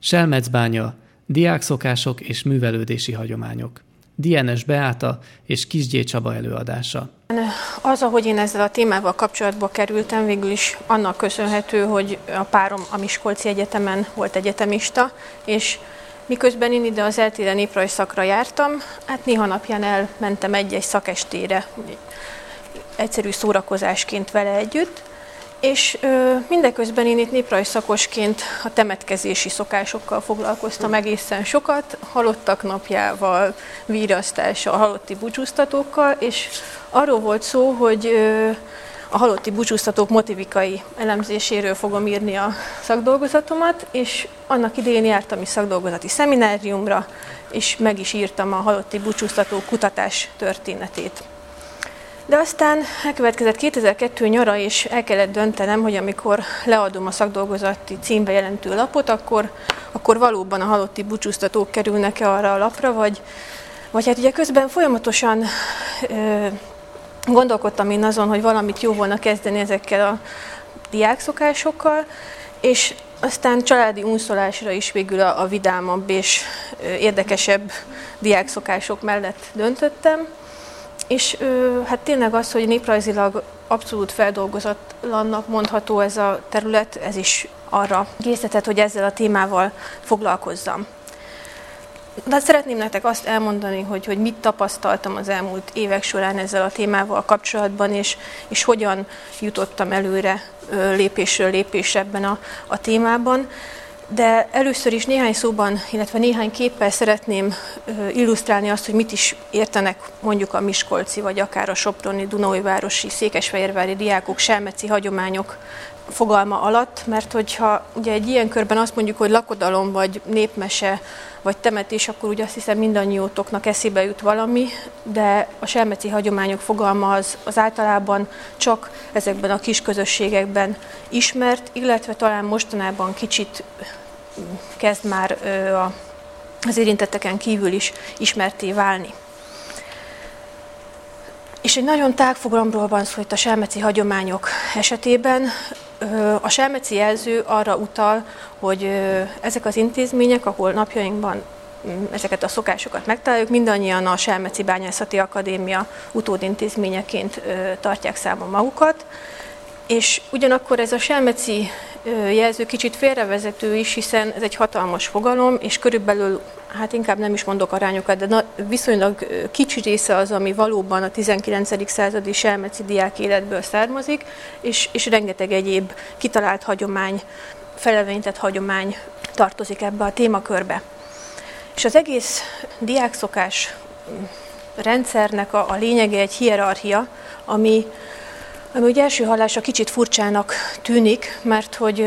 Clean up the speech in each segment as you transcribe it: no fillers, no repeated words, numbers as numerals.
Selmecbánya, diákszokások és művelődési hagyományok. Dienes Beáta és Kisgyé Csaba előadása. Az, ahogy én ezzel a témával kapcsolatba kerültem, végül is annak köszönhető, hogy a párom a Miskolci Egyetemen volt egyetemista, és miközben én ide az eltére néprajz szakra jártam, hát néha napján elmentem egy-egy szakestére, egyszerű szórakozásként vele együtt, és mindeközben én itt néprajz szakosként a temetkezési szokásokkal foglalkoztam egészen sokat, halottak napjával, vírasztással, halotti búcsúztatókkal, és arról volt szó, hogy a halotti búcsúztatók motivikai elemzéséről fogom írni a szakdolgozatomat, és annak idején jártam is szakdolgozati szemináriumra, és meg is írtam a halotti búcsúztatók kutatás történetét. De aztán elkövetkezett 2002 nyara, és el kellett döntenem, hogy amikor leadom a szakdolgozati címbe jelentő lapot, akkor valóban a halotti búcsúztatók kerülnek-e arra a lapra, vagy hát ugye közben folyamatosan gondolkodtam én azon, hogy valamit jó volna kezdeni ezekkel a diákszokásokkal, és aztán családi unszolásra is végül a vidámabb és érdekesebb diákszokások mellett döntöttem. És hát tényleg az, hogy néprajzilag abszolút feldolgozatlannak mondható ez a terület, ez is arra késztetett, hogy ezzel a témával foglalkozzam. De szeretném nektek azt elmondani, hogy mit tapasztaltam az elmúlt évek során ezzel a témával kapcsolatban, és hogyan jutottam előre lépésről lépésre ebben a témában. De először is néhány szóban, illetve néhány képpel szeretném illusztrálni azt, hogy mit is értenek mondjuk a miskolci, vagy akár a soproni, dunaújvárosi, székesfehérvári diákok selmeci hagyományok fogalma alatt, mert hogyha ugye egy ilyen körben azt mondjuk, hogy lakodalom, vagy népmese, vagy temetés, akkor ugye azt hiszem mindannyiótoknak eszébe jut valami, de a selmeci hagyományok fogalma az általában csak ezekben a kis közösségekben ismert, illetve talán mostanában kicsit kezd már az érintetteken kívül is ismertté válni. És egy nagyon tág fogalomról van szó itt a selmeci hagyományok esetében. A selmeci jelző arra utal, hogy ezek az intézmények, ahol napjainkban ezeket a szokásokat megtaláljuk, mindannyian a Selmeci Bányászati Akadémia utódintézményeként tartják számon magukat, és ugyanakkor ez a selmeci jelző kicsit félrevezető is, hiszen ez egy hatalmas fogalom, és körülbelül, hát inkább nem is mondok arányokat, de viszonylag kicsi része az, ami valóban a 19. századi selmeci diák életből származik, és rengeteg egyéb kitalált hagyomány, felelevenített hagyomány tartozik ebbe a témakörbe. És az egész diákszokás rendszernek a lényege egy hierarchia, ami úgy első hallásra kicsit furcsának tűnik, mert hogy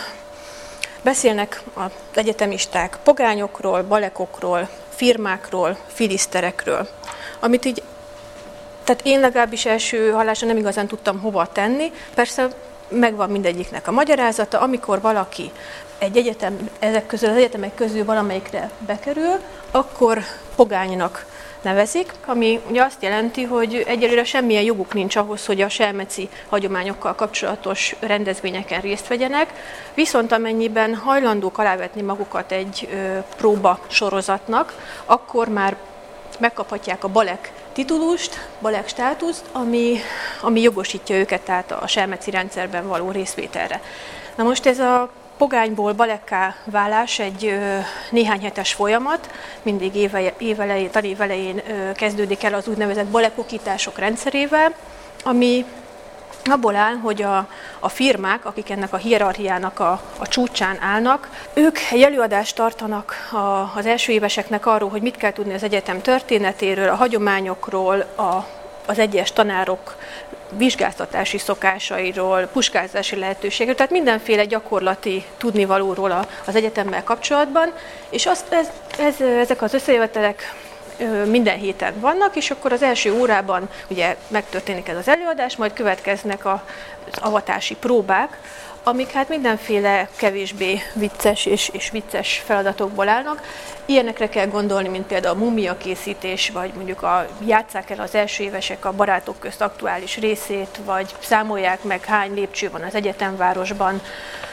beszélnek az egyetemisták pogányokról, balekokról, firmákról, filiszterekről, amit így, tehát én legalábbis első hallásra nem igazán tudtam hova tenni, persze megvan mindegyiknek a magyarázata, amikor valaki egy egyetem, ezek közül az egyetemek közül valamelyikre bekerül, akkor pogánynak nevezik, ami ugye azt jelenti, hogy egyelőre semmilyen joguk nincs ahhoz, hogy a selmeci hagyományokkal kapcsolatos rendezvényeken részt vegyenek, viszont amennyiben hajlandók alávetni magukat egy próba sorozatnak, akkor már megkaphatják a balek titulust, balek státuszt, ami jogosítja őket tehát a selmeci rendszerben való részvételre. Na most ez a pogányból balekká válás egy néhány hetes folyamat, mindig tanév elején kezdődik el az úgynevezett balekokítások rendszerével, ami abból áll, hogy a firmák, akik ennek a hierarchiának a csúcsán állnak, ők egy előadást tartanak az első éveseknek arról, hogy mit kell tudni az egyetem történetéről, a hagyományokról, az egyes tanárok vizsgáztatási szokásairól, puskázási lehetőségről, tehát mindenféle gyakorlati tudnivalóról az egyetemmel kapcsolatban, és ezek az összejövetelek minden héten vannak, és akkor az első órában ugye megtörténik ez az előadás, majd következnek az avatási próbák, amik hát mindenféle kevésbé vicces és vicces feladatokból állnak. Ilyenekre kell gondolni, mint például a múmiakészítés, vagy mondjuk játsszák el az első évesek a barátok közt aktuális részét, vagy számolják meg, hány lépcső van az egyetemvárosban,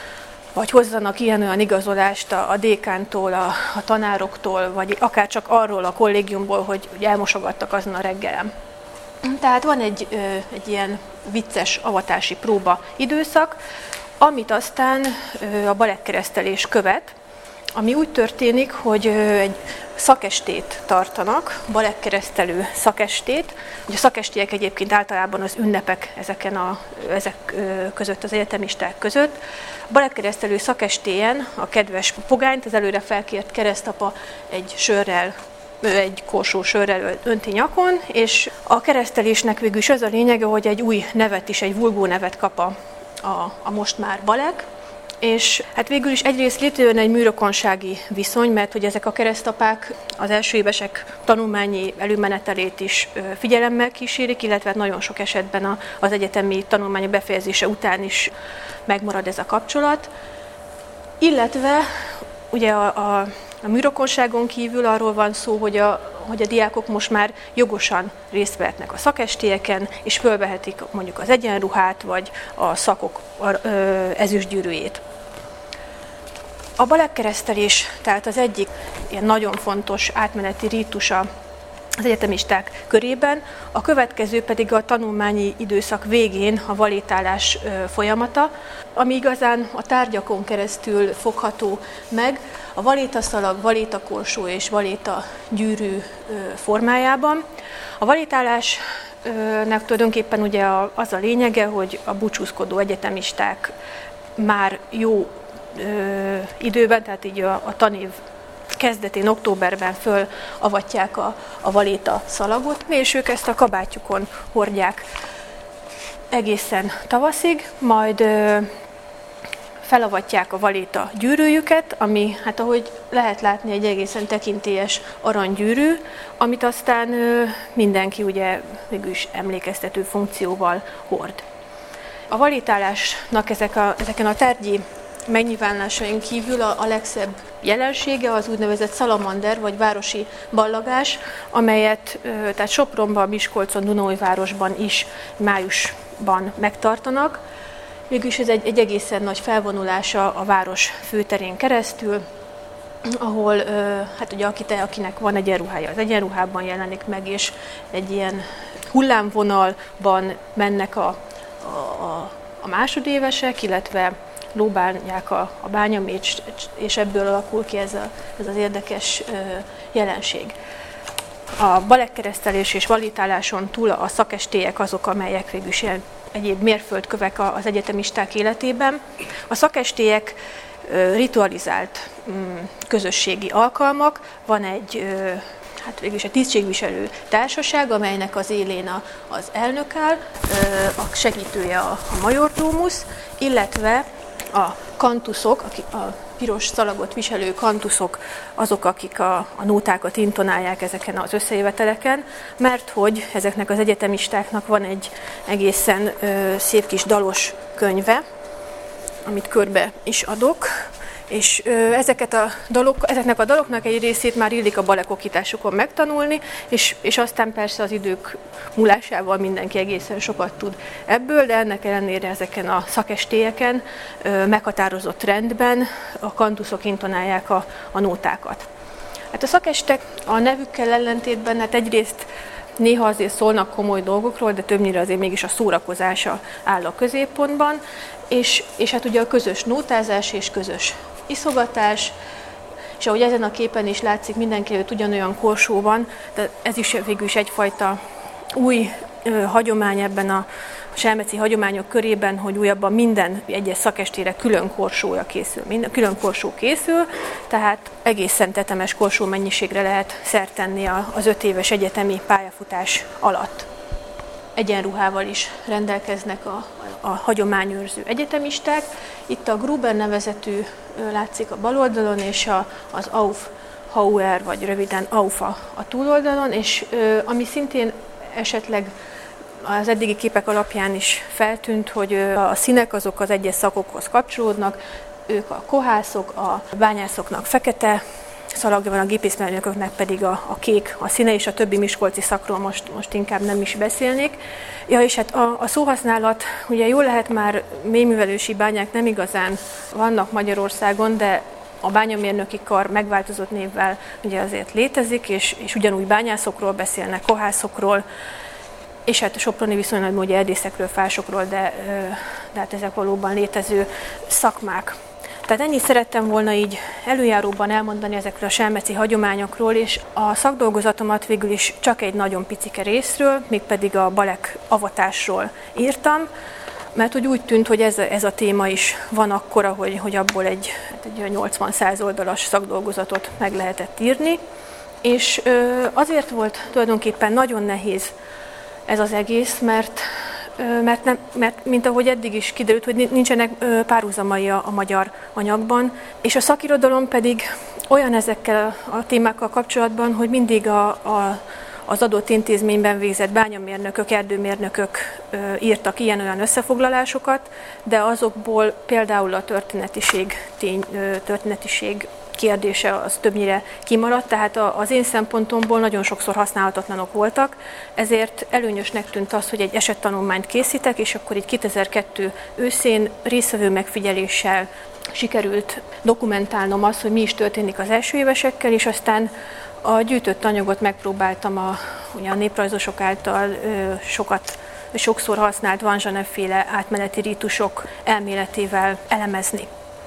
vagy hozzanak ilyen-olyan igazolást a dékántól, a tanároktól, vagy akár csak arról a kollégiumból, hogy elmosogattak azon a reggelen. Tehát van egy ilyen vicces avatási próba időszak, amit aztán a balettkeresztelés követ, ami úgy történik, hogy egy szakestét tartanak, balettkeresztelő szakestét. Ugye a szakestélyek egyébként általában az ünnepek ezek között, az egyetemisták között. A balettkeresztelő szakestélyen a kedves pogányt, az előre felkért keresztapa egy korsó sörrel önti nyakon, és a keresztelésnek végül is az a lényege, hogy egy új nevet is, egy vulgó nevet kap a most már balek, és hát végül is egyrészt létrejön egy műrokonsági viszony, mert hogy ezek a keresztapák az első évesek tanulmányi előmenetelét is figyelemmel kísérik, illetve nagyon sok esetben az egyetemi tanulmányok befejezése után is megmarad ez a kapcsolat. Illetve ugye a műrokonságon kívül arról van szó, hogy a diákok most már jogosan részt vehetnek a szakestélyeken, és fölvehetik mondjuk az egyenruhát, vagy a szakok ezüstgyűrűjét. A balettkeresztelés tehát az egyik ilyen nagyon fontos átmeneti rítusa az egyetemisták körében, a következő pedig a tanulmányi időszak végén a valétálás folyamata, ami igazán a tárgyakon keresztül fogható meg, a valétaszalag, valétakorsó és valétagyűrű formájában. A valétálásnak tulajdonképpen ugye az a lényege, hogy a búcsúzkodó egyetemisták már jó időben, tehát így a tanév kezdetén, októberben fölavatják a valéta szalagot, és ők ezt a kabátjukon hordják egészen tavaszig, majd felavatják a valéta gyűrűjüket, ami, hát ahogy lehet látni, egy egészen tekintélyes aranygyűrű, amit aztán mindenki ugye mégis emlékeztető funkcióval hord. A valétálásnak ezeken a tárgyi megnyilvánulásain kívül a legszebb jelensége az úgynevezett szalamander, vagy városi ballagás, amelyet tehát Sopronban, Miskolcon, Dunaújvárosban is májusban megtartanak. Végülis ez egy egészen nagy felvonulása a város főterén keresztül, ahol hát ugye akinek van egyenruhája, az egyenruhában jelenik meg, és egy ilyen hullámvonalban mennek a másodévesek, illetve lóbálják a bányamécs, és ebből alakul ki ez az érdekes jelenség. A balettkeresztelés és valétáláson túl a szakestélyek azok, amelyek végül is egyéb mérföldkövek az egyetemisták életében. A szakestélyek ritualizált közösségi alkalmak, van egy végülis a tisztségviselő társaság, amelynek az élén az elnök áll, a segítője a majordomus, illetve a kantuszok, a piros szalagot viselő kantuszok, azok, akik a nótákat intonálják ezeken az összejöveteleken, mert hogy ezeknek az egyetemistáknak van egy egészen szép kis dalos könyve, amit körbe is adok, és ezeknek a daloknak egy részét már illik a balekokításukon megtanulni, és aztán persze az idők múlásával mindenki egészen sokat tud ebből, de ennek ellenére ezeken a szakestélyeken meghatározott rendben a kantuszok intonálják a nótákat. Hát a szakestek a nevükkel ellentétben, hát egyrészt néha azért szólnak komoly dolgokról, de többnyire azért mégis a szórakozása áll a középpontban, és hát ugye a közös nótázás és közös iszogatás, és ahogy ezen a képen is látszik, mindenki előtt ugyanolyan korsó van, de ez is végül is egyfajta új hagyomány ebben a selmeci hagyományok körében, hogy újabban minden egyes szakestére külön korsó készül, tehát egészen tetemes korsó mennyiségre lehet szert tenni az 5 éves egyetemi pályafutás alatt. Egyenruhával is rendelkeznek a hagyományőrző egyetemisták. Itt a Gruber nevezetű látszik a bal oldalon, és az Aufhauer, vagy röviden Aufa a túloldalon, és ami szintén esetleg az eddigi képek alapján is feltűnt, hogy a színek azok az egyes szakokhoz kapcsolódnak, ők a kohászok, a bányászoknak fekete szalagja van, a gépészmérnököknek pedig a kék a színe, és a többi miskolci szakról most inkább nem is beszélnék. Ja, és hát a szóhasználat, ugye jól lehet már mélyművelősi bányák nem igazán vannak Magyarországon, de a bányamérnöki kar megváltozott névvel ugye azért létezik, és ugyanúgy bányászokról beszélnek, kohászokról, és hát a soproni viszonylag ugye erdészekről, fásokról, de hát ezek valóban létező szakmák. Tehát ennyit szerettem volna így előjáróban elmondani ezekről a selmeci hagyományokról, és a szakdolgozatomat végül is csak egy nagyon picike részről, mégpedig a balek avatásról írtam, mert úgy tűnt, hogy ez a téma is van akkora, hogy abból egy 80-100 oldalas szakdolgozatot meg lehetett írni, és azért volt tulajdonképpen nagyon nehéz ez az egész, mert mint ahogy eddig is kiderült, hogy nincsenek párhuzamai a magyar anyagban, és a szakirodalom pedig olyan ezekkel a témákkal kapcsolatban, hogy mindig az adott intézményben végzett bányamérnökök, erdőmérnökök írtak ilyen-olyan összefoglalásokat, de azokból például a történetiség kérdése az többnyire kimaradt, tehát az én szempontomból nagyon sokszor használhatatlanok voltak, ezért előnyösnek tűnt az, hogy egy esettanulmányt készítek, és akkor így 2002 őszén résztvevő megfigyeléssel sikerült dokumentálnom azt, hogy mi is történik az első évesekkel, és aztán a gyűjtött anyagot megpróbáltam ugye a néprajzosok által sokszor használt Van Zsanef-féle átmeneti rítusok elméletével elemezni.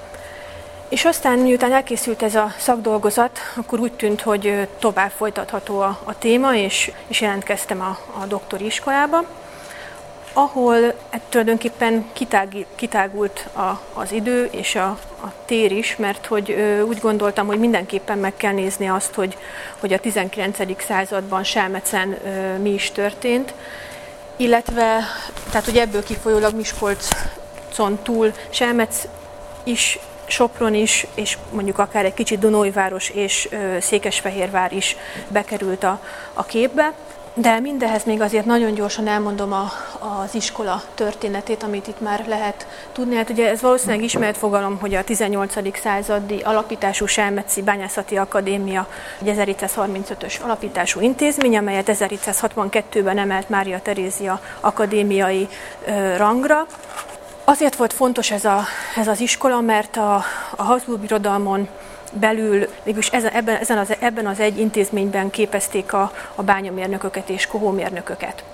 És aztán, miután elkészült ez a szakdolgozat, akkor úgy tűnt, hogy tovább folytatható a téma, és jelentkeztem a doktori iskolába, ahol tulajdonképpen kitágult az idő és a tér is, mert hogy úgy gondoltam, hogy mindenképpen meg kell nézni azt, hogy a 19. században Selmecen mi is történt, illetve, tehát hogy ebből kifolyólag Miskolcon túl Selmec is, Sopron is, és mondjuk akár egy kicsit Dunaújváros és Székesfehérvár is bekerült a képbe. De mindehez még azért nagyon gyorsan elmondom az iskola történetét, amit itt már lehet tudni. Hát ugye ez valószínűleg ismert fogalom, hogy a 18. századi alapítású Selmeci Bányászati Akadémia egy 1735-ös alapítású intézmény, amelyet 1762-ben emelt Mária Terézia akadémiai rangra. Azért volt fontos ez az iskola, mert a Habsburg Birodalmon belül mégis ebben az egy intézményben képezték a bányamérnököket és kohómérnököket.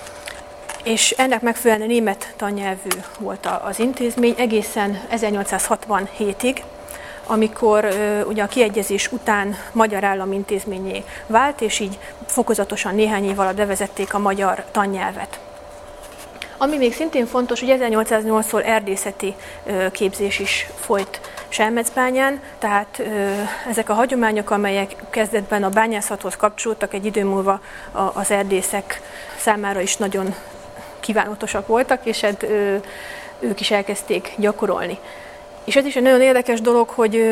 És ennek megfelelően német tannyelvű volt az intézmény egészen 1867-ig, amikor ugye a kiegyezés után magyar államintézménnyé vált, és így fokozatosan néhány év alatt bevezették a magyar tannyelvet. Ami még szintén fontos, hogy 1808-tól erdészeti képzés is folyt Selmecbányán, tehát ezek a hagyományok, amelyek kezdetben a bányászathoz kapcsolódtak, egy idő múlva az erdészek számára is nagyon kívánatosak voltak, és hát ők is elkezdték gyakorolni. És ez is egy nagyon érdekes dolog, hogy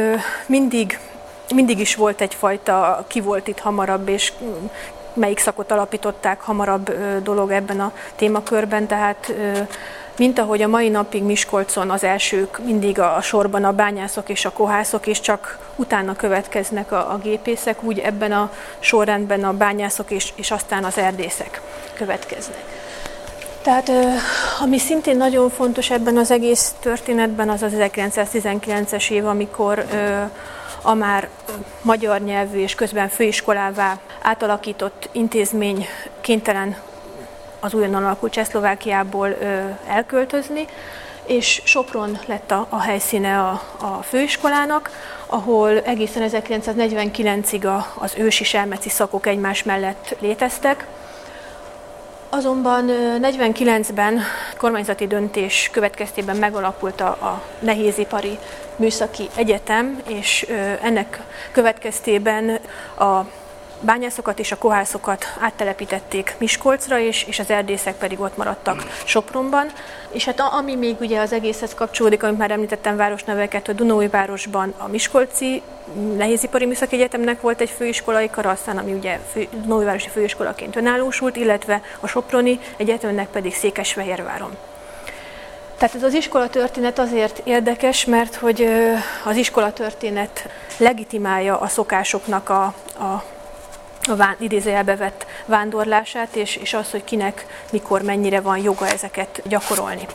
mindig is volt egyfajta ki volt itt hamarabb, és melyik szakot alapították hamarabb dolog ebben a témakörben, tehát mint ahogy a mai napig Miskolcon az elsők mindig a sorban a bányászok és a kohászok, és csak utána következnek a gépészek, úgy ebben a sorrendben a bányászok és aztán az erdészek következnek. Tehát ami szintén nagyon fontos ebben az egész történetben, az 1919-es év, amikor a már magyar nyelvű és közben főiskolává átalakított intézmény kénytelen az újonnan alakult Csehszlovákiából elköltözni, és Sopron lett a helyszíne a főiskolának, ahol egészen 1949-ig az ősi selmeci szakok egymás mellett léteztek. Azonban 49-ben kormányzati döntés következtében megalakult a Nehézipari Műszaki Egyetem, és ennek következtében a bányászokat és a kohászokat áttelepítették Miskolcra, és az erdészek pedig ott maradtak Sopronban. És hát ami még ugye az egészhez kapcsolódik, amit már említettem városneveket, a Dunaújvárosban a Miskolci Nehézipari Műszaki Egyetemnek volt egy főiskolai kara, aztán ami ugye Dunaújvárosi főiskolaként önállósult, illetve a Soproni Egyetemnek pedig Székesfehérváron. Tehát ez az iskolatörténet azért érdekes, mert hogy az iskolatörténet legitimálja a szokásoknak a idézőjelbe vett vándorlását, és az, hogy kinek, mikor, mennyire van joga ezeket gyakorolni.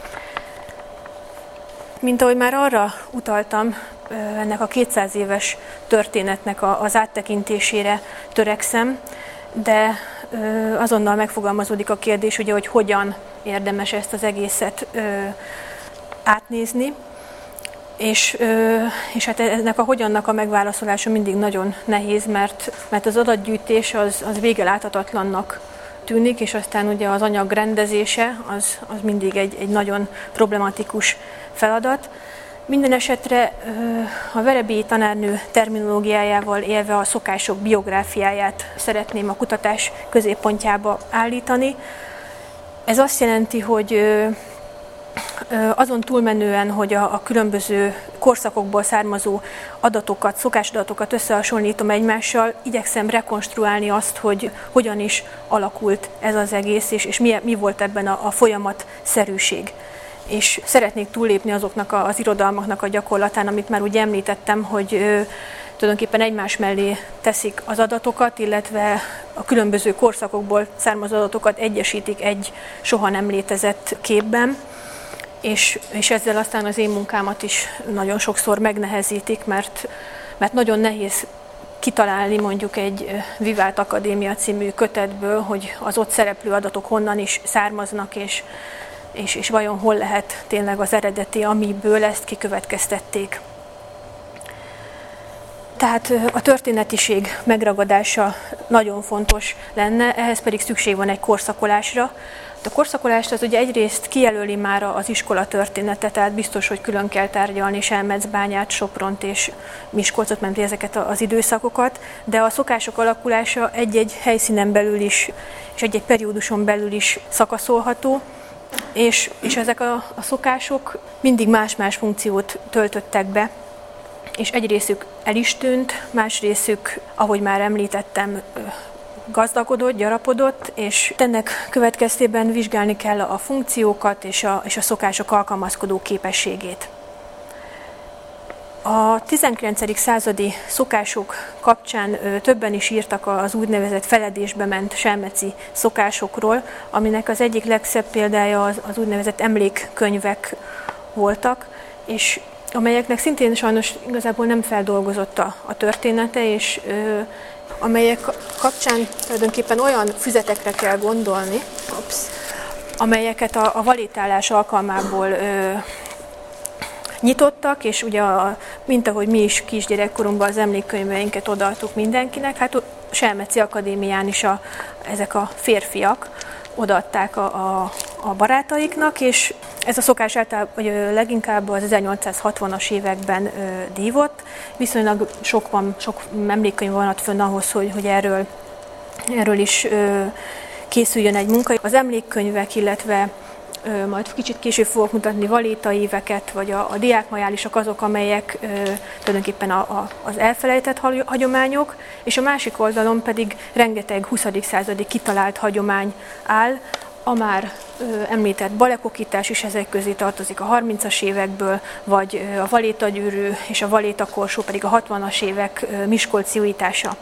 Mint ahogy már arra utaltam, ennek a 200 éves történetnek az áttekintésére törekszem, de azonnal megfogalmazódik a kérdés, ugye, hogy hogyan érdemes ezt az egészet átnézni, és hát ennek a hogyannak a megválaszolása mindig nagyon nehéz, mert az adatgyűjtés az végeláthatatlannak tűnik, és aztán ugye az anyag rendezése az mindig egy nagyon problematikus feladat. Minden esetre a Verebélyi tanárnő terminológiájával élve a szokások biográfiáját szeretném a kutatás középpontjába állítani. Ez azt jelenti, hogy azon túlmenően, hogy a különböző korszakokból származó adatokat, szokásadatokat összehasonlítom egymással, igyekszem rekonstruálni azt, hogy hogyan is alakult ez az egész, és mi volt ebben a folyamatszerűség. És szeretnék túllépni azoknak az irodalmaknak a gyakorlatán, amit már úgy említettem, hogy tulajdonképpen egymás mellé teszik az adatokat, illetve a különböző korszakokból származó adatokat egyesítik egy soha nem létezett képben, és ezzel aztán az én munkámat is nagyon sokszor megnehezítik, mert nagyon nehéz kitalálni mondjuk egy Vivált Akadémia című kötetből, hogy az ott szereplő adatok honnan is származnak, és vajon hol lehet tényleg az eredeti, amiből ezt kikövetkeztették. Tehát a történetiség megragadása nagyon fontos lenne, ehhez pedig szükség van egy korszakolásra. A korszakolást az ugye egyrészt kijelöli már az iskola története, tehát biztos, hogy külön kell tárgyalni Selmecbányát, Sopront és Miskolcot, mert ezeket az időszakokat, de a szokások alakulása egy-egy helyszínen belül is, és egy-egy perióduson belül is szakaszolható, és ezek a szokások mindig más-más funkciót töltöttek be, és egy részük el is tűnt, más részük, ahogy már említettem, gazdagodott, gyarapodott, és ennek következtében vizsgálni kell a funkciókat és a szokások alkalmazkodó képességét. A 19. századi szokások kapcsán többen is írtak az úgynevezett feledésbe ment selmeci szokásokról, aminek az egyik legszebb példája az úgynevezett emlékkönyvek voltak, és amelyeknek szintén sajnos igazából nem feldolgozott a története, és amelyek kapcsán tulajdonképpen olyan füzetekre kell gondolni, amelyeket a valétálás alkalmából nyitottak, és ugye, mint ahogy mi is kisgyerekkorunkban az emlékkönyveinket odaadtuk mindenkinek, hát a Selmeci Akadémián is ezek a férfiak odaadták a barátaiknak, és ez a szokás általában leginkább az 1860-as években dívott. Viszonylag sok emlékkönyv van ott fönn ahhoz, hogy erről is készüljön egy munka. Az emlékkönyvek, illetve majd kicsit később fogok mutatni valétaíveket, vagy a diákmajálisok azok, amelyek tulajdonképpen az elfelejtett hagyományok, és a másik oldalon pedig rengeteg 20. századi kitalált hagyomány áll, a már említett balekokítás is ezek közé tartozik a 30-as évekből, vagy a valétagyűrű és a valétakorsó pedig a 60-as évek miskolci újítása.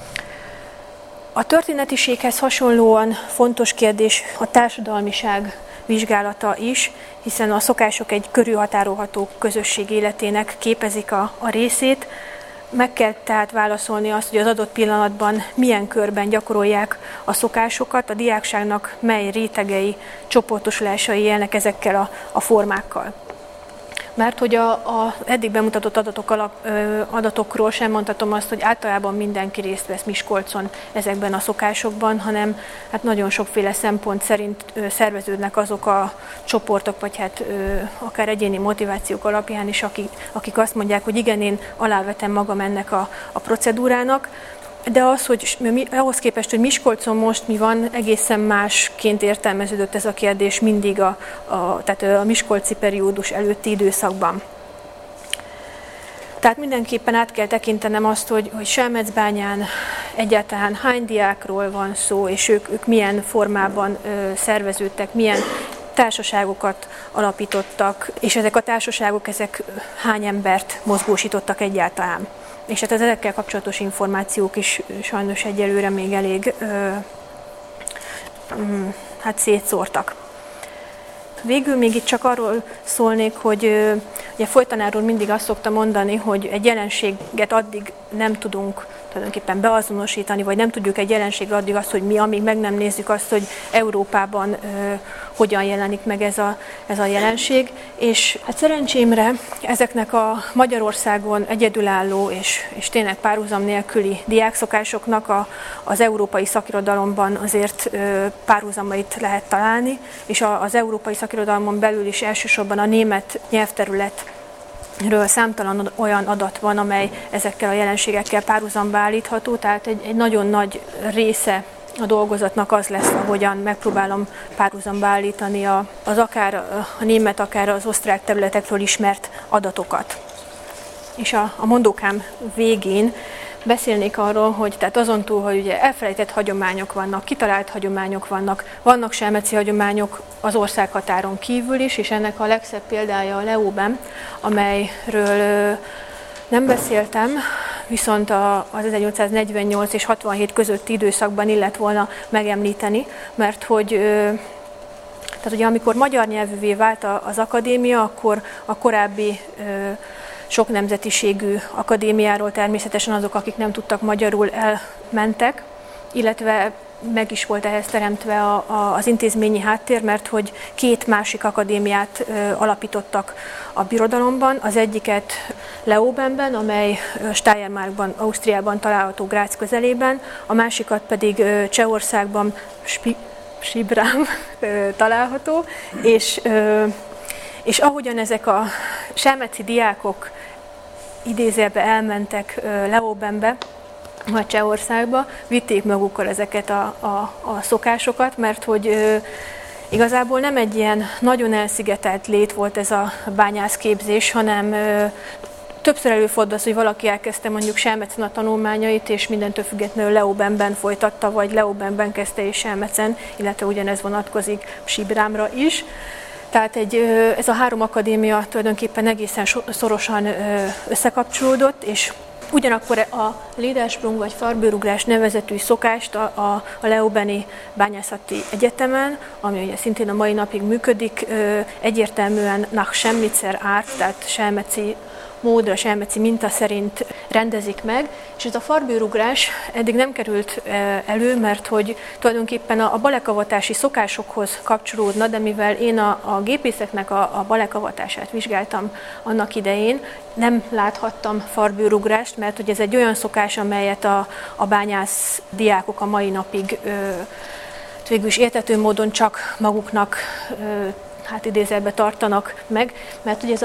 A történetiséghez hasonlóan fontos kérdés a társadalmiság vizsgálata is, hiszen a szokások egy körülhatárolható közösség életének képezik a részét. Meg kell tehát válaszolni azt, hogy az adott pillanatban milyen körben gyakorolják a szokásokat, a diákságnak mely rétegei, csoportosulásai élnek ezekkel a formákkal. Mert hogy a eddig bemutatott adatokról sem mondhatom azt, hogy általában mindenki részt vesz Miskolcon ezekben a szokásokban, hanem hát nagyon sokféle szempont szerint szerveződnek azok a csoportok, vagy hát akár egyéni motivációk alapján is, akik azt mondják, hogy igen, én alávetem magam ennek a procedúrának, de az, hogy ahhoz képest, hogy Miskolcon most mi van, egészen másként értelmeződött ez a kérdés mindig tehát a miskolci periódus előtti időszakban. Tehát mindenképpen át kell tekintenem azt, hogy Selmecbányán egyáltalán hány diákról van szó, és ők milyen formában szerveződtek, milyen társaságokat alapítottak, és ezek a társaságok hány embert mozgósítottak egyáltalán. És hát az ezekkel kapcsolatos információk is sajnos egyelőre még elég szétszórtak. Végül még itt csak arról szólnék, hogy ugye folytanáról mindig azt szokta mondani, hogy egy jelenséget addig nem tudunk tulajdonképpen beazonosítani, vagy nem tudjuk egy jelenségre addig azt, hogy mi, amíg meg nem nézzük azt, hogy Európában hogyan jelenik meg ez a jelenség. És hát szerencsémre ezeknek a Magyarországon egyedülálló és tényleg párhuzam nélküli diákszokásoknak az európai szakirodalomban azért párhuzamait lehet találni, és az európai szakirodalmon belül is elsősorban a német nyelvterületről számtalan olyan adat van, amely ezekkel a jelenségekkel párhuzamba állítható, tehát egy nagyon nagy része a dolgozatnak az lesz, ahogyan megpróbálom párhuzamba állítani az akár a német, akár az osztrák területekről ismert adatokat. És a mondókám végén beszélnék arról, hogy tehát azon túl, hogy ugye elfelejtett hagyományok vannak, kitalált hagyományok vannak selmeci hagyományok az országhatáron kívül is, és ennek a legszebb példája a Leóben, amelyről nem beszéltem, viszont az 1848 és 67 közötti időszakban illet volna megemlíteni, mert hogy tehát ugye amikor magyar nyelvűvé vált az akadémia, akkor a korábbi sok nemzetiségű akadémiáról természetesen azok, akik nem tudtak magyarul, elmentek, illetve meg is volt ehhez teremtve az intézményi háttér, mert hogy 2 másik akadémiát alapítottak a birodalomban, az egyiket Leobenben, amely Steiermarkban, Ausztriában található Grác közelében, a másikat pedig Csehországban, Spibrám található, és ahogyan ezek a selmeci diákok idézőjelbe elmentek Leobenbe, vagy Csehországba, vitték magukkal ezeket a szokásokat, mert hogy igazából nem egy ilyen nagyon elszigetelt lét volt ez a bányászképzés, hanem többször előfordul az, hogy valaki elkezdte mondjuk Selmecen a tanulmányait, és mindentől függetlenül Leobenben folytatta, vagy Leobenben kezdte is Selmecen, illetve ugyanez vonatkozik Sibrámra is. Tehát ez a 3 akadémia tulajdonképpen egészen szorosan összekapcsolódott, és ugyanakkor a Lédersprung vagy Farbőrugrás nevezetű szokást a Leobeni Bányászati Egyetemen, ami ugye szintén a mai napig működik, egyértelműen nach Chemnitzer Art, tehát selmeci módra, selmeci minta szerint rendezik meg, és ez a farbőrugrás eddig nem került elő, mert hogy tulajdonképpen a balekavatási szokásokhoz kapcsolódna, de mivel én a gépészeknek a balekavatását vizsgáltam annak idején, nem láthattam farbőrugrást, mert hogy ez egy olyan szokás, amelyet a bányász diákok a mai napig végül is érthető módon csak maguknak idézőjelbe tartanak meg, mert ugye ez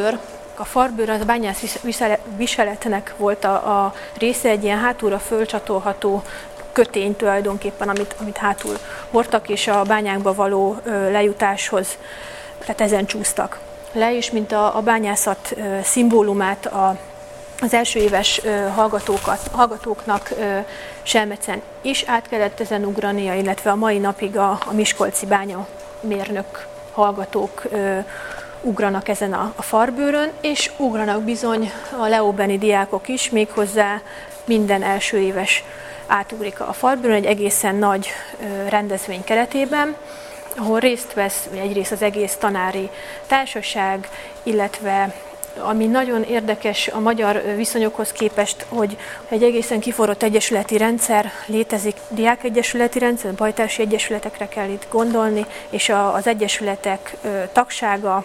a farbőr az a bányász viseletnek volt a része, egy ilyen hátulra fölcsatolható kötény tulajdonképpen, amit hátul hordtak, és a bányákba való lejutáshoz, tehát ezen csúsztak le, és mint a bányászat szimbólumát az első éves hallgatóknak Selmecen is át kellett ezen ugrania, illetve a mai napig a miskolci bányamérnök hallgatók ugranak ezen a farbőrön, és ugranak bizony a leobeni diákok is, méghozzá minden első éves átugrik a farbőrön egy egészen nagy rendezvény keretében, ahol részt vesz egyrészt az egész tanári társaság, illetve ami nagyon érdekes a magyar viszonyokhoz képest, hogy egy egészen kiforrott egyesületi rendszer létezik, diákegyesületi rendszer, bajtársi egyesületekre kell itt gondolni, és az egyesületek tagsága,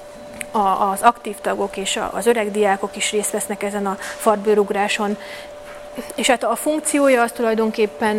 az aktív tagok és az öreg diákok is részt vesznek ezen a farbőrugráson. És hát a funkciója az tulajdonképpen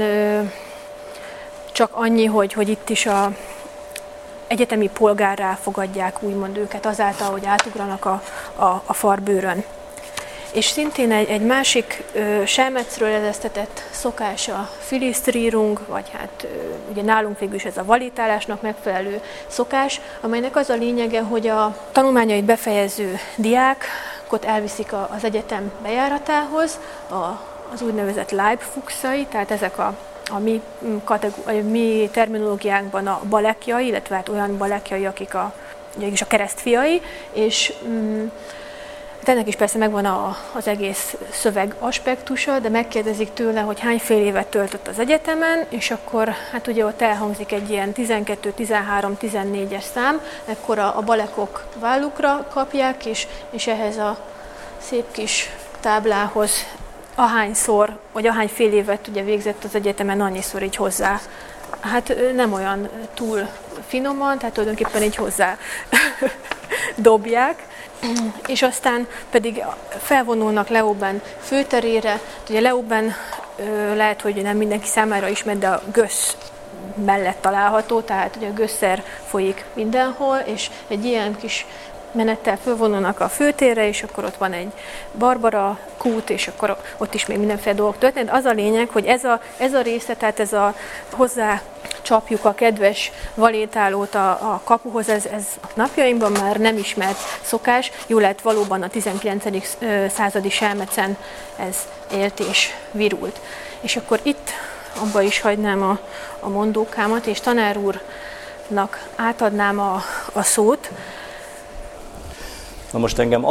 csak annyi, hogy itt is egyetemi polgárrá fogadják úgymond őket azáltal, hogy átugranak a farbőrön. És szintén egy másik Selmecről eresztetett szokás a Filisztrírung, vagy hát ugye nálunk végül is ez a valítálásnak megfelelő szokás, amelynek az a lényege, hogy a tanulmányait befejező diákot elviszik az egyetem bejáratához, az úgynevezett Leibfuchsai, tehát ezek a a mi terminológiánkban a balekjai, illetve hát olyan balekjai, akik a keresztfiai, és ennek is persze megvan az egész szöveg aspektusa, de megkérdezik tőle, hogy hány fél évet töltött az egyetemen, és akkor hát ugye ott elhangzik egy ilyen 12, 13, 14-es szám, ekkor a balekok vállukra kapják, és ehhez a szép kis táblához ahányszor, vagy ahány fél évet ugye végzett az egyetemen, annyiszor így hozzá. Hát nem olyan túl finoman, tehát tulajdonképpen így hozzá dobják. És aztán pedig felvonulnak Leoben főterére. Ugye Leoben lehet, hogy nem mindenki számára ismert, de a Gösz mellett található, tehát ugye a Gösszer folyik mindenhol, és egy ilyen kis menettel fölvonulnak a főtérre, és akkor ott van egy Barbara kút, és akkor ott is még mindenféle dolgok történt. Az a lényeg, hogy ez a része, tehát ez a hozzá csapjuk a kedves valétálót a kapuhoz, ez napjainkban már nem ismert szokás. Jó lehet, valóban a 19. századi Selmecen ez élt és virult. És akkor itt abba is hagynám a mondókámat, és tanár úrnak átadnám a szót. Na most engem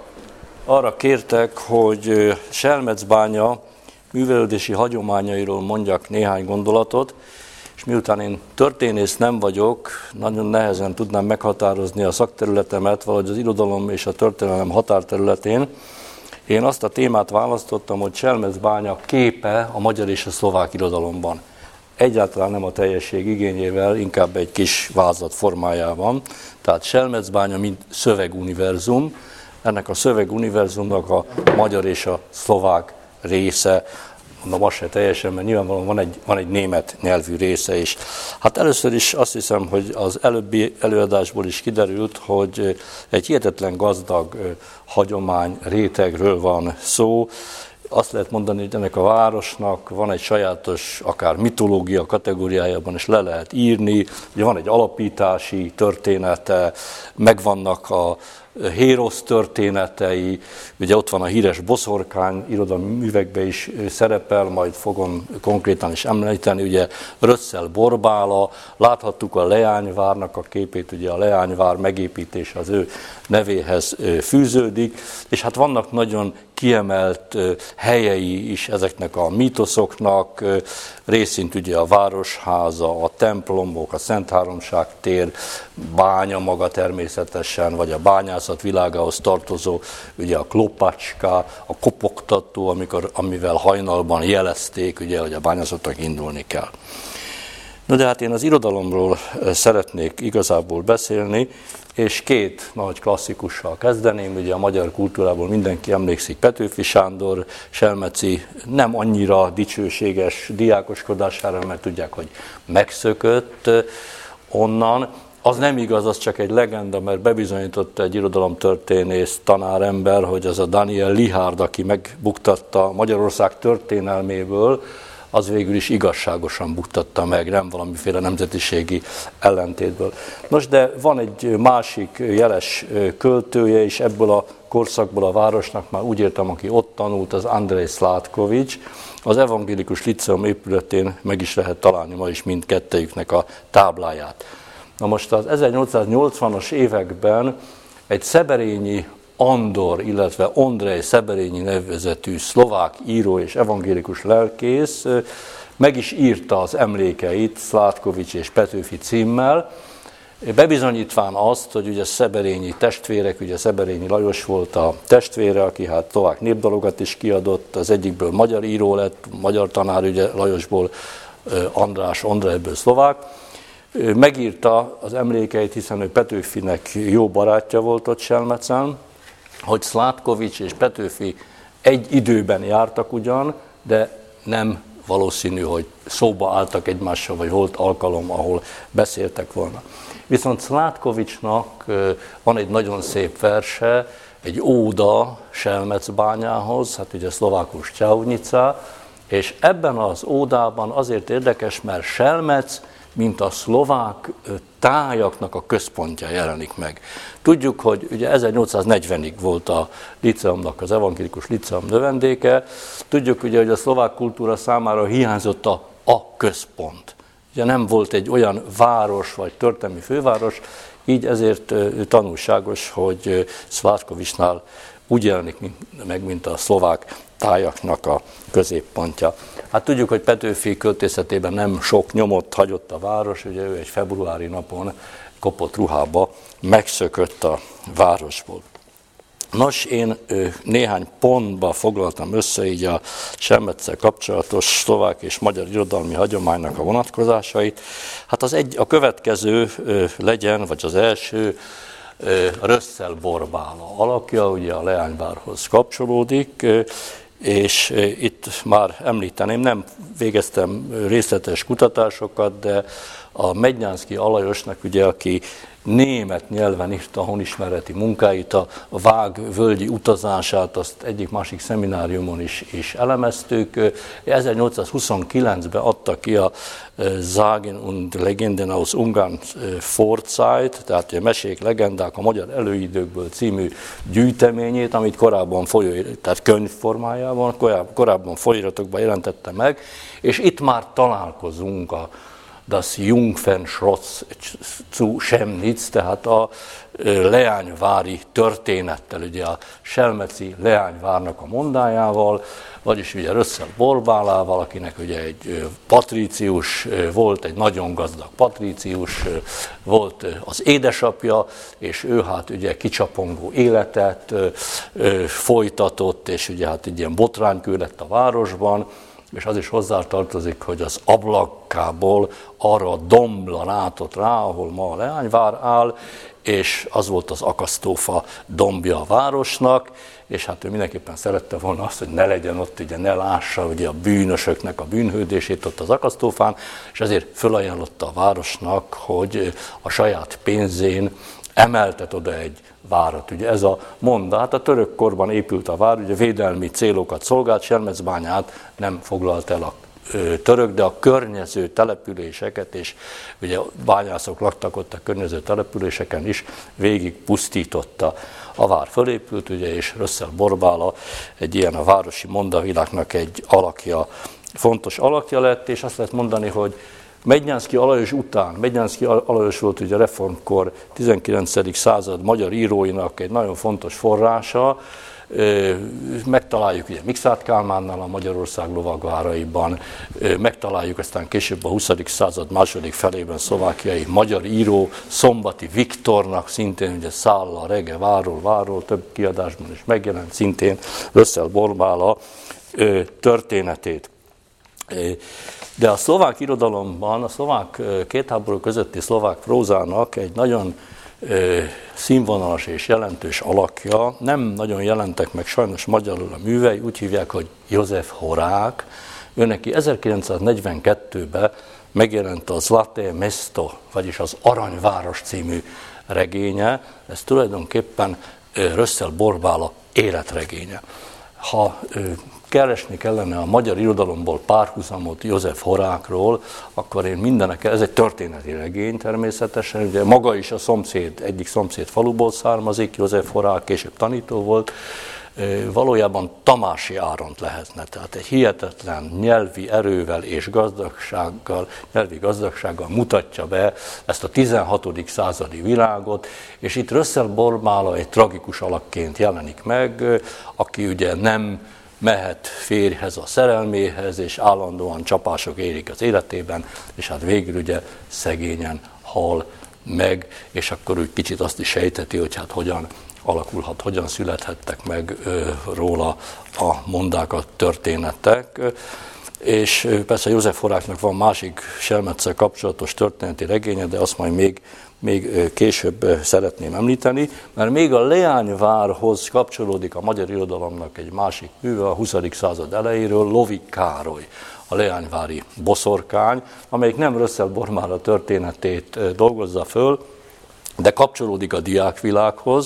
arra kértek, hogy Selmecbánya művelődési hagyományairól mondjak néhány gondolatot, és miután én történész nem vagyok, nagyon nehezen tudnám meghatározni a szakterületemet, valahogy az irodalom és a történelem határterületén. Én azt a témát választottam, hogy Selmecbánya képe a magyar és a szlovák irodalomban. Egyáltalán nem a teljesség igényével, inkább egy kis vázlat formájában. Tehát Selmecbánya mint szöveguniverzum, ennek a szöveguniverzumnak a magyar és a szlovák része, mondom, az se teljesen, mert nyilvánvalóan van egy német nyelvű része is. Hát először is azt hiszem, hogy az előbbi előadásból is kiderült, hogy egy hihetetlen gazdag hagyomány rétegről van szó. Azt lehet mondani, hogy ennek a városnak van egy sajátos, akár mitológia kategóriájában is le lehet írni, ugye van egy alapítási története, megvannak a Hérosz történetei, ugye ott van a híres boszorkány, irodalmi művekben is szerepel, majd fogom konkrétan is említeni, ugye Rösszel Borbála, láthattuk a Leányvárnak a képét, ugye a Leányvár megépítése az ő nevéhez fűződik, és hát vannak nagyon kiemelt helyei is ezeknek a mítoszoknak, részint ugye a Városháza, a templomok, a Szentháromság tér, bánya maga természetesen, vagy a bányászat világához tartozó, ugye a klopacska, a kopogtató, amivel hajnalban jelezték, ugye, hogy a bányászatnak indulni kell. No, de hát én az irodalomról szeretnék igazából beszélni, és két nagy klasszikussal kezdeném. Ugye a magyar kultúrából mindenki emlékszik Petőfi Sándor selmeci nem annyira dicsőséges diákoskodására, mert tudják, hogy megszökött onnan. Az nem igaz, az csak egy legenda, mert bebizonyította egy irodalomtörténész tanárember, hogy az a Daniel Lihárd, aki megbuktatta Magyarország történelméből, az végül is igazságosan buktatta meg, nem valamiféle nemzetiségi ellentétből. Nos, de van egy másik jeles költője is ebből a korszakból a városnak, már úgy értem, aki ott tanult, az Andrej Sládkovics. Az Evangélikus Liceum épületén meg is lehet találni ma is mindkettejüknek a tábláját. Na most az 1880-as években egy szeberényi Andor, illetve Ondrej Szeberényi nevezetű szlovák író és evangélikus lelkész meg is írta az emlékeit Sládkovics és Petőfi címmel, bebizonyítván azt, hogy ugye Szeberényi testvérek, ugye Szeberényi Lajos volt a testvére, aki hát szlovák népdalokat is kiadott, az egyikből magyar író lett, magyar tanár, ugye Lajosból András Ondrejből szlovák. Megírta az emlékeit, hiszen ő Petőfinek jó barátja volt ott Selmecen, hogy Sládkovics és Petőfi egy időben jártak ugyan, de nem valószínű, hogy szóba álltak egymással, vagy volt alkalom, ahol beszéltek volna. Viszont Sládkovicsnak van egy nagyon szép verse, egy óda Selmecbányához, hát ugye szlovákul Šťavnica, és ebben az ódában azért érdekes, mert Selmec, mint a szlovák tájaknak a központja jelenik meg. Tudjuk, hogy ugye 1840-ig volt a liceumnak, az evangélikus liceum növendéke. Tudjuk ugye, hogy a szlovák kultúra számára hiányzott a a központ. Ugye nem volt egy olyan város vagy történelmi főváros, így ezért tanulságos, hogy Szvárkovicsnál úgy jelenik meg, mint a szlovák tájaknak a középpontja. Hát tudjuk, hogy Petőfi költészetében nem sok nyomot hagyott a város, ugye ő egy februári napon kopott ruhába megszökött a városból. Nos, én néhány pontba foglaltam össze így a Selmeccel kapcsolatos szlovák és magyar irodalmi hagyománynak a vonatkozásait. Hát a következő legyen, vagy az első, Rösszel Borbála alakja, ugye a leányvárhoz kapcsolódik, és itt már említeném, nem végeztem részletes kutatásokat, de a Mednyánszky Alajosnak, ugye, aki német nyelven írta a honismereti munkáit, a vágvölgyi utazását, azt egyik-másik szemináriumon is elemeztük. 1829-ben adta ki a Sagen und Legenden aus Ungarn Vorzeit, tehát a Mesék, legendák a magyar előidőkből című gyűjteményét, amit korábban tehát könyvformájában, korábban folyóiratokban jelentette meg, és itt már találkozunk das Jungfernschloss zu Chemnitz, tehát a leányvári történettel, ugye a selmeci leányvárnak a mondájával, vagyis ugye Rösszel Borbálával, akinek ugye egy patrícius volt, egy nagyon gazdag patrícius volt az édesapja, és ő hát ugye kicsapongó életet folytatott, és ugye hát egy ilyen botránykő lett a városban, és az is hozzátartozik, hogy az ablakkából arra a dombra látott rá, ahol ma a leányvár áll, és az volt az akasztófa dombja a városnak, és hát ő mindenképpen szerette volna azt, hogy ne legyen ott, ugye ne lássa ugye a bűnösöknek a bűnhődését ott az akasztófán, és ezért fölajánlotta a városnak, hogy a saját pénzén emeltet oda egy várat. Ugye ez a mondat, hát a török korban épült a vár, ugye védelmi célokat szolgált, Selmecbányát nem foglalt el a török, de a környező településeket, és ugye bányászok laktak ott a környező településeken is, végig pusztította. A vár fölépült, ugye, és Rösszel Borbála egy ilyen a városi mondavilágnak egy alakja, fontos alakja lett, és azt lehet mondani, hogy Mednyánszky Alajos után, Mednyánszky Alajos volt ugye a reformkor 19. század magyar íróinak egy nagyon fontos forrása, megtaláljuk ugye Mikszáth Kálmánnal a Magyarország lovagváraiban, megtaláljuk aztán később a 20. század második felében szlovákiai magyar író Szombati Viktornak, szintén ugye Szálla, Rege, Váról, több kiadásban is megjelent, szintén Rösszel Borbála történetét. De a szlovák irodalomban, a szlovák két közötti szlovák prózának egy nagyon színvonalas és jelentős alakja, nem nagyon jelentek meg sajnos magyarul a művei, úgy hívják, hogy József Horák. Őneki 1942-ben megjelent a Zlaté Mesto, vagyis az Aranyváros című regénye, ez tulajdonképpen Rösszel Borbála életregénye. Ha keresni kellene a magyar irodalomból párhuzamot József Horákról, akkor én ez egy történeti regény természetesen, ugye maga is egyik szomszéd faluból származik, József Horák később tanító volt, valójában Tamási Áront lehetne, tehát egy hihetetlen nyelvi erővel és nyelvi gazdagsággal mutatja be ezt a 16. századi világot, és itt Rösszel Borbála egy tragikus alakként jelenik meg, aki ugye nem mehet férjhez a szerelméhez, és állandóan csapások érik az életében, és hát végül ugye szegényen hal meg, és akkor úgy kicsit azt is sejteti, hogy hát hogyan születhettek meg róla a mondák, a történetek. És persze József Horáknak van másik Selmeccel kapcsolatos történeti regénye, de azt majd még később szeretném említeni, mert még a leányvárhoz kapcsolódik a magyar irodalomnak egy másik műve a 20. század elejéről, Lovik Károly, a leányvári boszorkány, amelyik nem Rösszel Borbála történetét dolgozza föl, de kapcsolódik a diákvilághoz.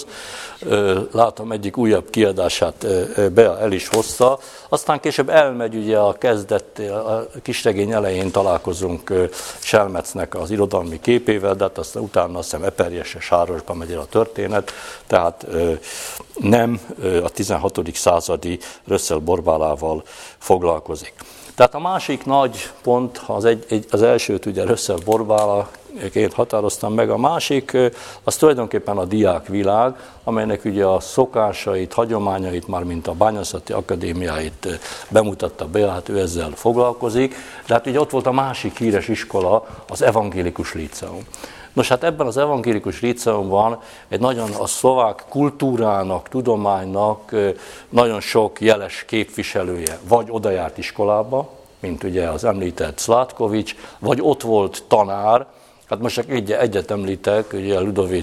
Látom, egyik újabb kiadását Bea el is hozta. Aztán később elmegy, ugye a kisregény elején találkozunk Selmecnek az irodalmi képével, de hát aztán utána azt hiszem Eperjese Sárosba megy el a történet, tehát nem a 16. századi Rösszel Borbálával foglalkozik. Tehát a másik nagy pont, az elsőt ugye először borbálaként határoztam meg, a másik, az tulajdonképpen a diákvilág, amelynek ugye a szokásait, hagyományait, már mint a Bányászati Akadémiáit bemutatta be, hát ő ezzel foglalkozik, de hát ugye ott volt a másik híres iskola, az Evangélikus Líceum. Nos, hát ebben az Evangélikus Líceumban egy nagyon a szlovák kultúrának, tudománynak nagyon sok jeles képviselője, vagy oda járt iskolába, mint ugye az említett Szlátkovics, vagy ott volt tanár. Hát most csak egyet említek, ugye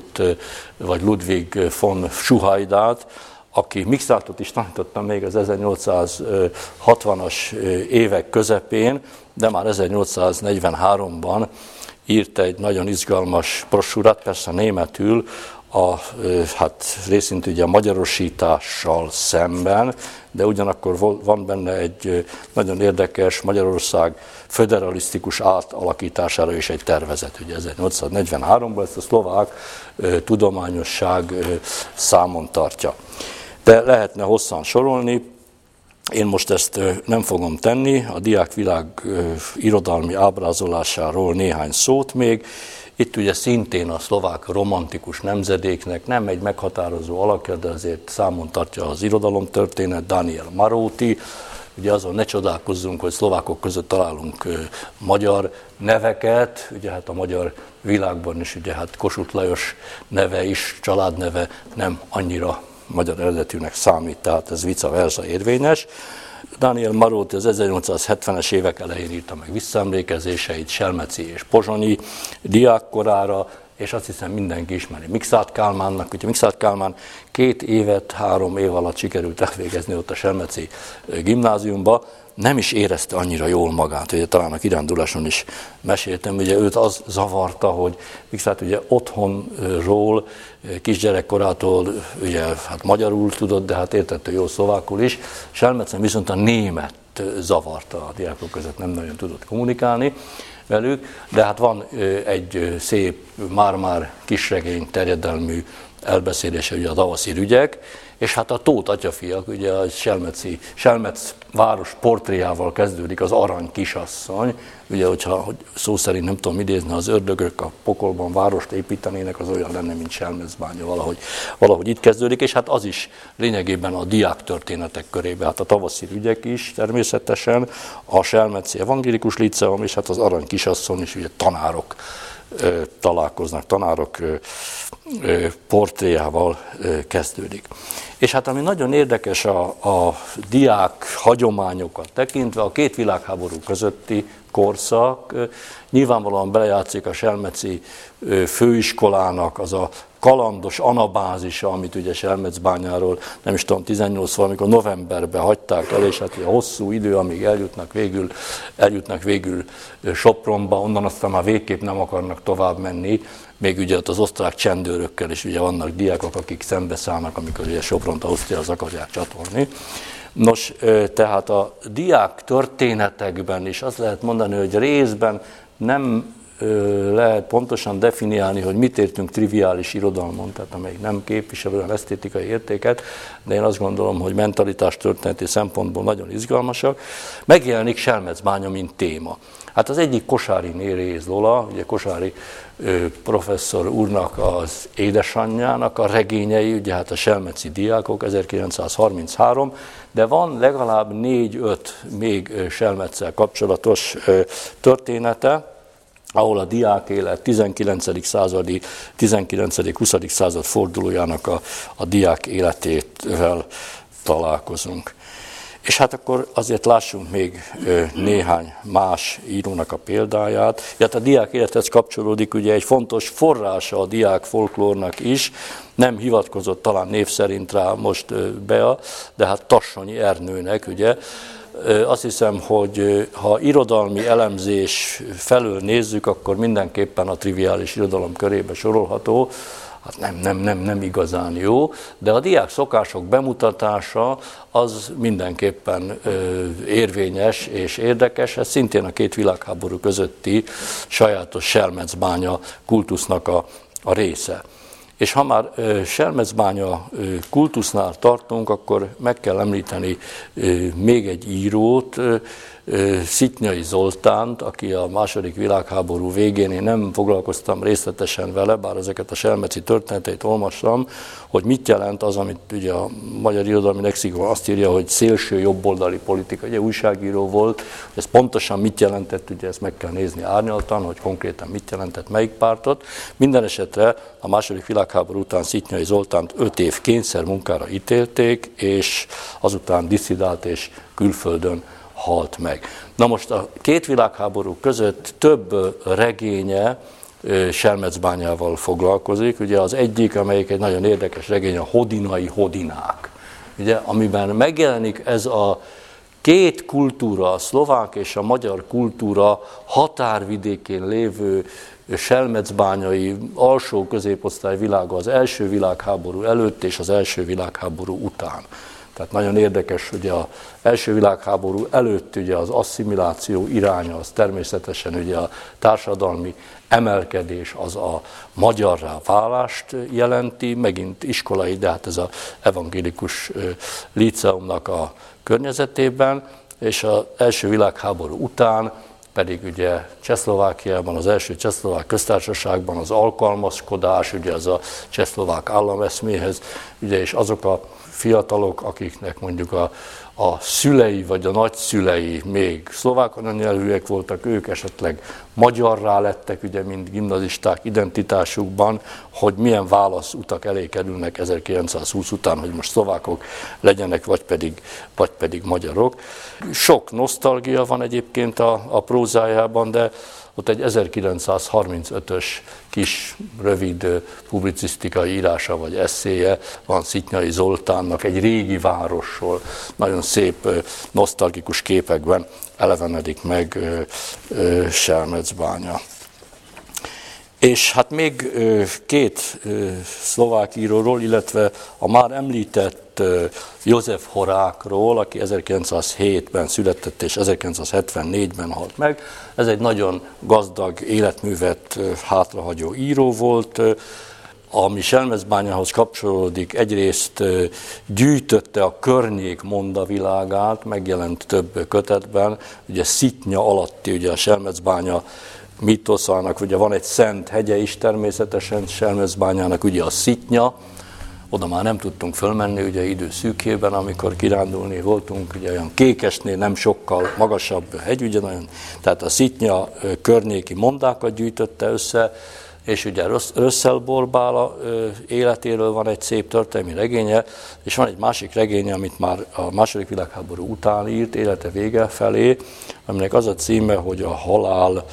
Ludwig von Schuhajdát, aki mixátot is tanította még az 1860-as évek közepén, de már 1843-ban írt egy nagyon izgalmas brosúrát, persze németül, hát részint ugye a magyarosítással szemben, de ugyanakkor van benne egy nagyon érdekes Magyarország föderalisztikus átalakítására is egy tervezet. Ugye 1843-ban ezt a szlovák tudományosság számon tartja. De lehetne hosszan sorolni, én most ezt nem fogom tenni, a diákvilág irodalmi ábrázolásáról néhány szót még. Itt ugye szintén a szlovák romantikus nemzedéknek nem egy meghatározó alakja, de azért számon tartja az irodalomtörténet, Daniel Maróti. Ugye azon ne csodálkozzunk, hogy szlovákok között találunk magyar neveket, ugye hát a magyar világban is, ugye hát Kossuth Lajos neve is, családneve nem annyira magyar eredetűnek számít, tehát ez vice versa érvényes. Daniel Maróti az 1870-es évek elején írta meg visszaemlékezéseit Selmeci és pozsonyi diákkorára, és azt hiszem mindenki ismeri Mikszáth Kálmánnak. Ugye Mikszáth Kálmán 3 év alatt sikerült elvégezni ott a Selmeci gimnáziumba, nem is érezte annyira jól magát, ugye talán a kiránduláson is meséltem, ugye őt az zavarta, hogy Mikszáth ugye otthonról, kisgyerekkorától ugye hát magyarul tudott, de hát értette jól szlovákul is, Selmecen viszont a német zavarta, a diákok között nem nagyon tudott kommunikálni velük, de hát van egy szép, már-már kisregény terjedelmű elbeszélése, ugye a Tavaszir ügyek, és hát a Tóth atyafiak, ugye a Selmec város portréjával kezdődik az Arany kisasszony, ugye hogyha szó szerint nem tudom idézni, az ördögök a pokolban várost építenének, az olyan lenne, mint Selmecbánya, valahogy itt kezdődik, és hát az is lényegében a diák történetek körébe, hát a Tavaszir ügyek is természetesen, a Selmeci Evangélikus Líceum, és hát az Arany kisasszony is, ugye tanárok találkoznak, tanárok portréjával kezdődik. És hát ami nagyon érdekes a diák hagyományokat tekintve, a két világháború közötti korszak nyilvánvalóan belejátszik a Selmeci főiskolának az a kalandos anabázisa, amit ugye Selmecbányáról, nem is tudom, 18 valamikor novemberben hagyták el, és hát ugye hosszú idő, amíg eljutnak végül Sopronba, onnan aztán már végképp nem akarnak tovább menni, még ugye ott az osztrák csendőrökkel is ugye vannak diákok, akik szembeszállnak, amikor ugye Sopront Ausztriához akarják csatolni. Nos, tehát a diák történetekben is azt lehet mondani, hogy részben nem lehet pontosan definiálni, hogy mit értünk triviális irodalmon, tehát amelyik nem képvisel olyan esztétikai értéket, de én azt gondolom, hogy mentalitás történeti szempontból nagyon izgalmasak. Megjelenik Selmecbánya, mint téma. Hát az egyik Kosári Néréz Lola, ugye Kosári professzor úrnak az édesanyjának a regényei, ugye hát a selmeci diákok, 1933, de van legalább 4-5 még Selmeccel kapcsolatos története, ahol a diák élet 19. századi, 19.-20. század fordulójának a diák életével találkozunk. És hát akkor azért lássunk még néhány más írónak a példáját. Hát a diák élethez kapcsolódik ugye egy fontos forrása a diák folklórnak is, nem hivatkozott talán név szerint rá most Bea, de hát Tassonyi Ernőnek, ugye. Azt hiszem, hogy ha irodalmi elemzés felől nézzük, akkor mindenképpen a triviális irodalom körébe sorolható, hát nem igazán jó, de a diák szokások bemutatása az mindenképpen érvényes és érdekes, ez szintén a két világháború közötti sajátos Selmecbánya kultusznak a része. És ha már Selmecbánya kultusznál tartunk, akkor meg kell említeni még egy írót, Szitnyai Zoltánt, aki a II. Világháború végén, én nem foglalkoztam részletesen vele, bár ezeket a selmeci történeteit olvastam, hogy mit jelent az, amit ugye a Magyar Irodalmi Lexikon azt írja, hogy szélső jobboldali politika. Ugye újságíró volt, ez pontosan mit jelentett, ugye ezt meg kell nézni árnyaltan, hogy konkrétan mit jelentett melyik pártot. Minden esetre a II. Világháború után Szitnyai Zoltánt 5 év kényszermunkára ítélték, és azután disszidált és külföldön halt meg. Na most a két világháború között több regénye Selmecbányával foglalkozik. Ugye az egyik, amelyik egy nagyon érdekes regény, a Hodinai Hodinák, ugye, amiben megjelenik ez a két kultúra, a szlovák és a magyar kultúra határvidékén lévő selmecbányai alsó középosztály világa az első világháború előtt és az első világháború után. Tehát nagyon érdekes, hogy az első világháború előtt ugye az asszimiláció iránya, az természetesen ugye a társadalmi emelkedés, az a magyarrá válást jelenti, megint iskolai, de hát ez az evangélikus líceumnak a környezetében, és az első világháború után pedig ugye Csehszlovákiában, az első Csehszlovák köztársaságban az alkalmazkodás, ugye az a csehszlovák állameszméhez, ugye és azok a fiatalok, akiknek mondjuk a szülei vagy a nagyszülei még szlovák anyanyelvűek voltak, ők esetleg magyarrá lettek, ugye, mint gimnazisták identitásukban, hogy milyen válaszutak elé kerülnek 1920 után, hogy most szlovákok legyenek, vagy pedig magyarok. Sok nosztalgia van egyébként a prózájában, de ott egy 1935-ös kis, rövid publicisztikai írása vagy esszéje van Szitnyai Zoltánnak egy régi városról, nagyon szép, nosztalgikus képekben elevenedik meg Selmecbánya. És hát még két szlovák íróról, illetve a már említett József Horákról, aki 1907-ben született és 1974-ben halt meg. Ez egy nagyon gazdag életművet hátrahagyó író volt, ami Selmecbányához kapcsolódik, egyrészt gyűjtötte a környék mondavilágát, megjelent több kötetben, ugye Szitnya alatti, ugye a Selmecbánya mítoszának, ugye van egy szent hegye is természetesen Selmecbányának, ugye a Szitnya, oda már nem tudtunk fölmenni, ugye idő szűkében, amikor kirándulni voltunk, ugye olyan Kékesnél nem sokkal magasabb hegy, ugye nagyon, tehát a Szitnya környéki mondákat gyűjtötte össze, és ugye Rösszel Borbála életéről van egy szép történelmi regénye, és van egy másik regénye, amit már a II. Világháború után írt, élete vége felé, aminek az a címe, hogy a halál,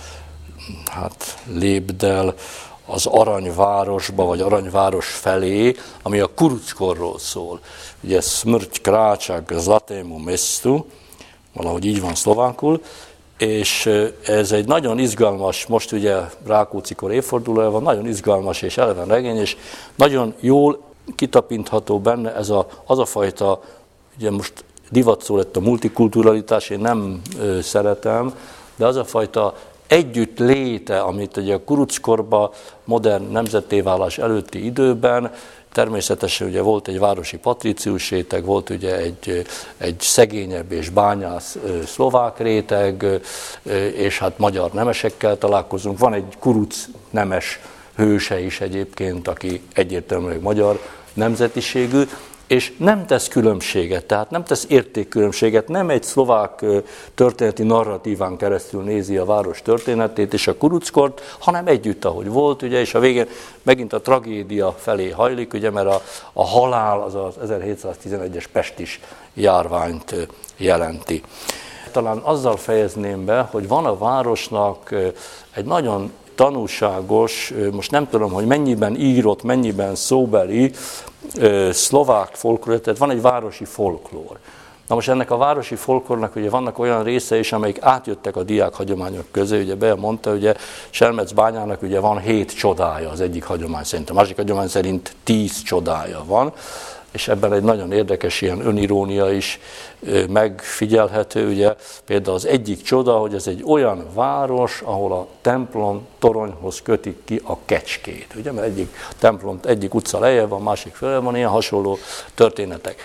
hát lépdel az Aranyvárosba, vagy Aranyváros felé, ami a kuruckorról szól. Ugye Smrť kráča k Zlatému mestu, valahogy így van szlovákul, és ez egy nagyon izgalmas, most ugye Rákóczikor évfordulója van, nagyon izgalmas és eleven regény, és nagyon jól kitapintható benne ez az a fajta, ugye most divat szó lett a multikulturalitás, én nem szeretem, de az a fajta együtt léte, amit ugye a kuruckorban, modern nemzettéválás előtti időben, természetesen ugye volt egy városi patricius réteg, volt ugye egy szegényebb és bányász szlovák réteg, és hát magyar nemesekkel találkozunk. Van egy kuruc nemes hőse is egyébként, aki egyértelműen magyar nemzetiségű, és nem tesz különbséget, tehát nem tesz értékkülönbséget, nem egy szlovák történeti narratíván keresztül nézi a város történetét és a kuruckort, hanem együtt, ahogy volt, ugye, és a végén megint a tragédia felé hajlik, ugye, mert a halál az 1711-es pestis járványt jelenti. Talán azzal fejezném be, hogy van a városnak egy nagyon tanúságos, most nem tudom, hogy mennyiben írott, mennyiben szóbeli szlovák folklór, tehát van egy városi folklór. Na most ennek a városi folklórnak ugye vannak olyan része is, amelyik átjöttek a diák hagyományok közé, ugye Bea mondta, ugye Selmecbányának ugye van 7 csodája az egyik hagyomány szerint, a másik hagyomány szerint 10 csodája van, és ebben egy nagyon érdekes ilyen önirónia is megfigyelhető, ugye például az egyik csoda, hogy ez egy olyan város, ahol a templom toronyhoz kötik ki a kecskét, ugye, mert egyik templom egyik utca lejjebb van, másik följebb van, ilyen hasonló történetek.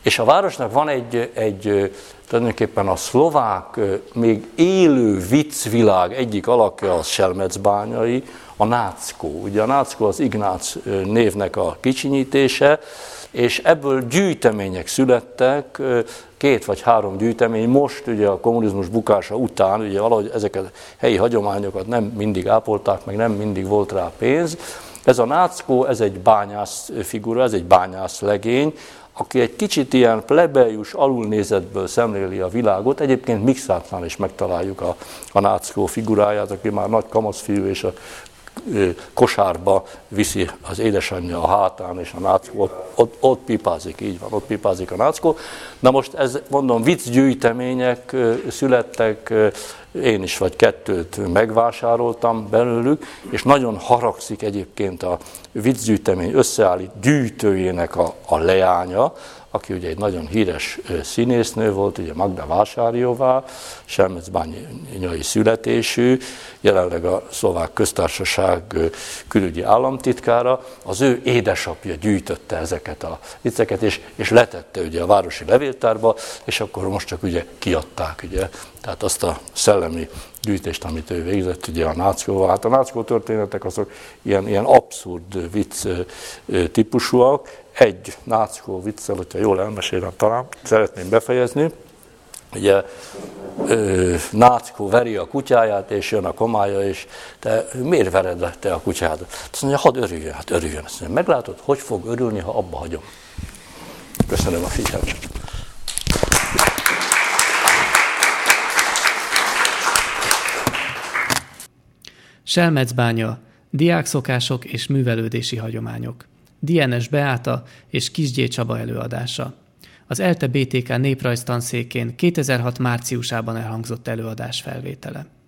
És a városnak van egy tulajdonképpen a szlovák, még élő viccvilág egyik alakja az Selmecbányai, a Náckó. Ugye a Náckó az Ignác névnek a kicsinyítése, és ebből gyűjtemények születtek, 2 vagy 3 gyűjtemény. Most ugye a kommunizmus bukása után ugye valahogy ezeket a helyi hagyományokat nem mindig ápolták, meg nem mindig volt rá pénz. Ez a Náckó, ez egy bányász figura, ez egy bányász legény, aki egy kicsit ilyen plebejus alulnézetből szemléli a világot. Egyébként Mixátnál is megtaláljuk a Náckó figuráját, aki már nagy kamaszfiú, és a kosárba viszi az édesanyja a hátán, és a Náckó ott pipázik, így van, ott pipázik a Náckó. Na most ez, mondom, viccgyűjtemények születtek, én is vagy 2 megvásároltam belőlük, és nagyon haragszik egyébként a viccgyűjtemény összeállít gyűjtőjének a leánya, aki ugye egy nagyon híres színésznő volt, ugye Magda Vásárjóvá, selmecbányai születésű, jelenleg a Szlovák Köztársaság külügyi államtitkára. Az ő édesapja gyűjtötte ezeket a vicceket, és letette ugye a városi levéltárba, és akkor most csak ugye kiadták, ugye, tehát azt a szellemi gyűjtést, amit ő végzett, ugye a Náckóval. Hát a Náckó történetek azok ilyen abszurd vicc típusúak. Egy Náckó viccel, hogyha jól elmesélem talán, szeretném befejezni. Ugye Náckó veri a kutyáját, és jön a komája, és te miért vered le te a kutyádat? Azt mondja, hadd örüljön. Hát örüljön. Azt mondja, meglátod, hogy fog örülni, ha abba hagyom. Köszönöm a figyelmet. Selmecbánya, diákszokások és művelődési hagyományok. Dienes Beáta és Kisgyé Csaba előadása. Az ELTE BTK néprajztanszékén 2006 márciusában elhangzott előadás felvétele.